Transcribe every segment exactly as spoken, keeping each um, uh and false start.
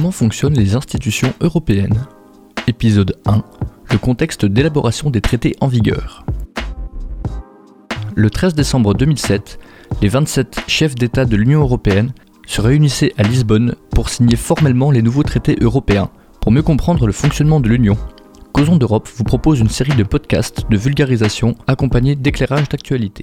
Comment fonctionnent les institutions européennes ? Épisode un. Le contexte d'élaboration des traités en vigueur. Le treize décembre deux mille sept, les vingt-sept chefs d'État de l'Union européenne se réunissaient à Lisbonne pour signer formellement les nouveaux traités européens. Pour mieux comprendre le fonctionnement de l'Union, Causons d'Europe vous propose une série de podcasts de vulgarisation accompagnés d'éclairages d'actualité.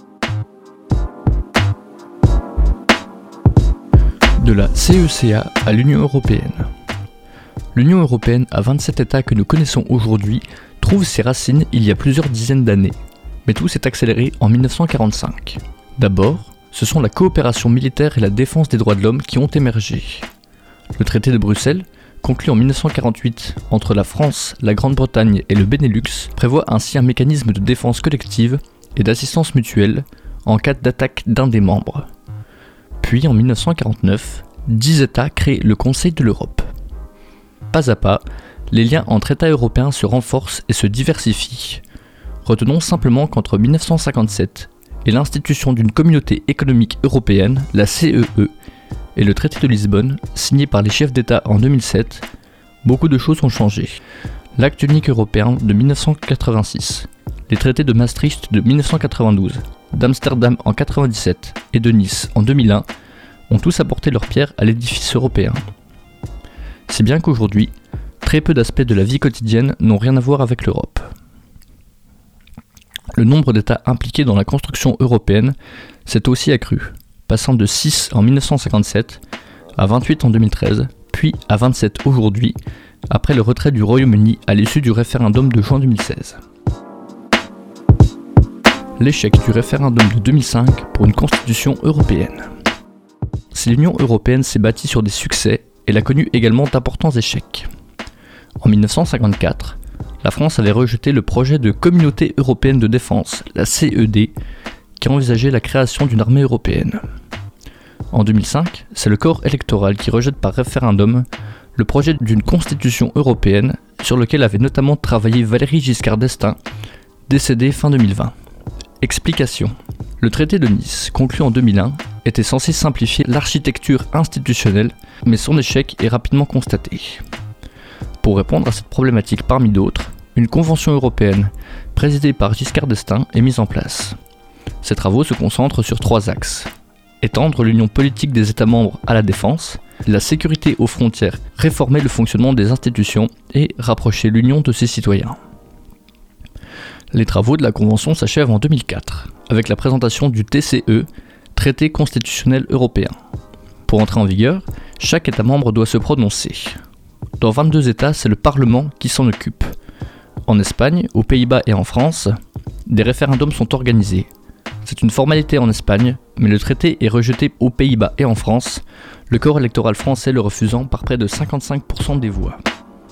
De la C E C A à l'Union européenne. L'Union européenne à vingt-sept États que nous connaissons aujourd'hui trouve ses racines il y a plusieurs dizaines d'années, mais tout s'est accéléré en dix-neuf cent quarante-cinq. D'abord, ce sont la coopération militaire et la défense des droits de l'homme qui ont émergé. Le traité de Bruxelles, conclu en dix-neuf cent quarante-huit entre la France, la Grande-Bretagne et le Benelux, prévoit ainsi un mécanisme de défense collective et d'assistance mutuelle en cas d'attaque d'un des membres. Puis en dix-neuf cent quarante-neuf, dix États créent le Conseil de l'Europe. Pas à pas, les liens entre États européens se renforcent et se diversifient. Retenons simplement qu'entre dix-neuf cent cinquante-sept et l'institution d'une communauté économique européenne, la C E E, et le traité de Lisbonne, signé par les chefs d'État en deux mille sept, beaucoup de choses ont changé. L'acte unique européen de dix-neuf cent quatre-vingt-six, les traités de Maastricht de dix-neuf cent quatre-vingt-douze, d'Amsterdam en quatre-vingt-dix-sept et de Nice en deux mille un ont tous apporté leur pierre à l'édifice européen. Si bien qu'aujourd'hui, très peu d'aspects de la vie quotidienne n'ont rien à voir avec l'Europe. Le nombre d'États impliqués dans la construction européenne s'est aussi accru, passant de six en dix-neuf cent cinquante-sept à vingt-huit en deux mille treize, puis à vingt-sept aujourd'hui, après le retrait du Royaume-Uni à l'issue du référendum de juin deux mille seize. L'échec du référendum de deux mille cinq pour une constitution européenne. Si l'Union européenne s'est bâtie sur des succès, elle a connu également d'importants échecs. En dix-neuf cent cinquante-quatre, la France avait rejeté le projet de Communauté européenne de défense, la C E D, qui envisageait la création d'une armée européenne. En deux mille cinq, c'est le corps électoral qui rejette par référendum le projet d'une constitution européenne sur lequel avait notamment travaillé Valéry Giscard d'Estaing, décédé fin deux mille vingt. Explication. Le traité de Nice, conclu en deux mille un, était censé simplifier l'architecture institutionnelle, mais son échec est rapidement constaté. Pour répondre à cette problématique parmi d'autres, une convention européenne, présidée par Giscard d'Estaing, est mise en place. Ces travaux se concentrent sur trois axes. Étendre l'union politique des États membres à la défense, la sécurité aux frontières, réformer le fonctionnement des institutions et rapprocher l'Union de ses citoyens. Les travaux de la Convention s'achèvent en deux mille quatre, avec la présentation du T C E, Traité constitutionnel européen. Pour entrer en vigueur, chaque État membre doit se prononcer. Dans vingt-deux États, c'est le Parlement qui s'en occupe. En Espagne, aux Pays-Bas et en France, des référendums sont organisés. C'est une formalité en Espagne, mais le traité est rejeté aux Pays-Bas et en France, le corps électoral français le refusant par près de cinquante-cinq pour cent des voix.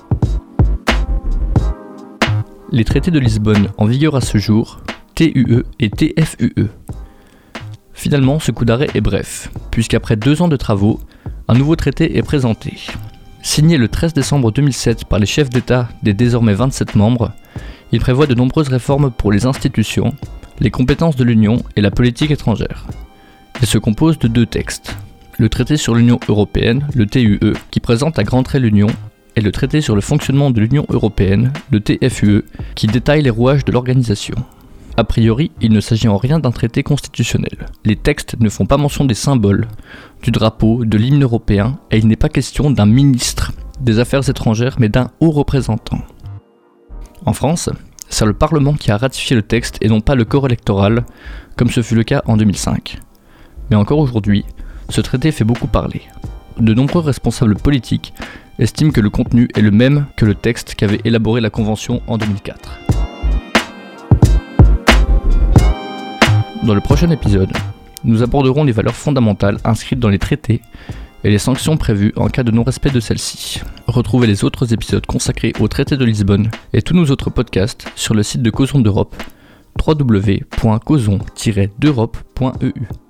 Les traités de Lisbonne en vigueur à ce jour, T U E et T F U E. Finalement, ce coup d'arrêt est bref, puisqu'après deux ans de travaux, un nouveau traité est présenté. Signé le treize décembre deux mille sept par les chefs d'État des désormais vingt-sept membres, il prévoit de nombreuses réformes pour les institutions, les compétences de l'Union et la politique étrangère. Il se compose de deux textes. Le traité sur l'Union européenne, le T U E, qui présente à grands traits l'Union, et le traité sur le fonctionnement de l'Union européenne, le T F U E, qui détaille les rouages de l'organisation. A priori, il ne s'agit en rien d'un traité constitutionnel. Les textes ne font pas mention des symboles, du drapeau, de l'hymne européen, et il n'est pas question d'un ministre des Affaires étrangères, mais d'un haut représentant. En France, c'est le Parlement qui a ratifié le texte et non pas le corps électoral, comme ce fut le cas en deux mille cinq. Mais encore aujourd'hui, ce traité fait beaucoup parler. De nombreux responsables politiques estiment que le contenu est le même que le texte qu'avait élaboré la Convention en deux mille quatre. Dans le prochain épisode, nous aborderons les valeurs fondamentales inscrites dans les traités et les sanctions prévues en cas de non-respect de celles-ci. Retrouvez les autres épisodes consacrés au traité de Lisbonne et tous nos autres podcasts sur le site de Causons d'Europe, w w w point causons tiret d'europe point e u.